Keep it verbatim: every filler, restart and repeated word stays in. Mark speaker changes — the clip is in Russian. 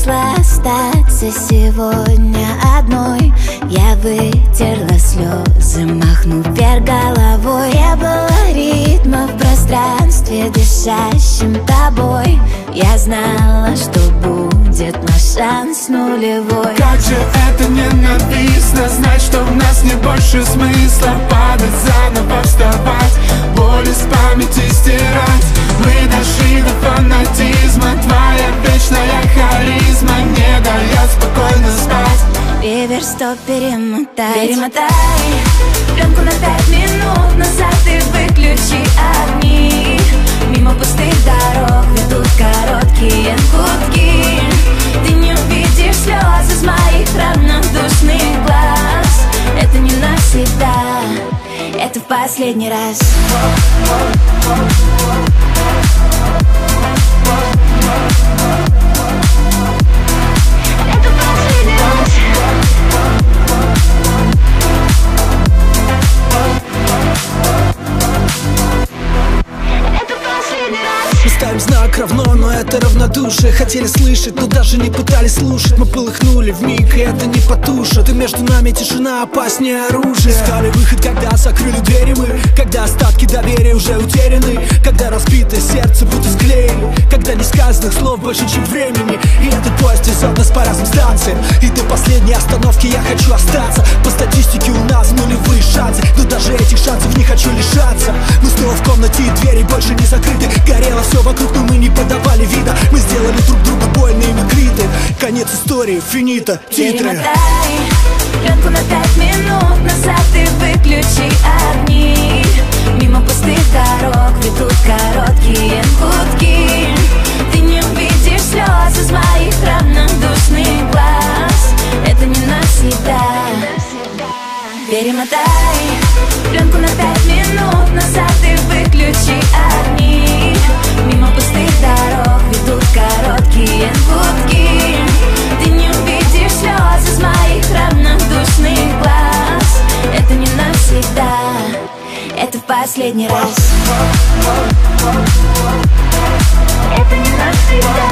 Speaker 1: выросла остаться сегодня одной. Я вытерла слезы, махнув вверх головой. Не было ритма в пространстве, дышащим тобой. Я знала, что будет наш шанс нулевой.
Speaker 2: Как же это ненавистно, знать, что в нас не больше смысла. Падать заново, вставать, боль из памяти стирать. Мы дошли до фанатизма, твоя вечная харизма не дает спокойно спать.
Speaker 1: Реверс, стоп, перемотай, перемотай пленку на пять минут назад и выключи огни. Мимо пустых дорог ведут короткие гудки. Ты не увидишь слез из моих равнодушных глаз. Это не навсегда, это в последний раз.
Speaker 3: Ставим знак равно, но это равнодушие. Хотели слышать, но даже не пытались слушать. Мы полыхнули вмиг, и это не потушит. И между нами тишина опаснее оружия. Искали выход, когда закрыли двери мы. Когда остатки доверия уже утеряны. Когда разбитое сердце будто склеили. Когда несказанных слов больше, чем времени. И этот поезд везет нас по разным станциям. И до последней остановки я хочу остаться. По статистике у нас нулевые шансы, но даже этих шансов не хочу лишаться. Мы снова в комнате, и двери больше не закрыты. Горело все вокруг, но мы не подавали вида. Мы сделали друг другу больно, и мы криты. Конец истории, финита, титры.
Speaker 1: Перемотай пленку на пять минут назад и выключи огни. Мимо пустых дорог ведут короткие гудки. Ты не увидишь слез из моих равнодушных глаз. Это не навсегда. Перемотай пленку на пять минут назад и выключи огни. Мимо пустых дорог ведут короткие гудки. Ты не увидишь слез из моих равнодушных глаз. Это не навсегда, это в последний раз. Это не навсегда.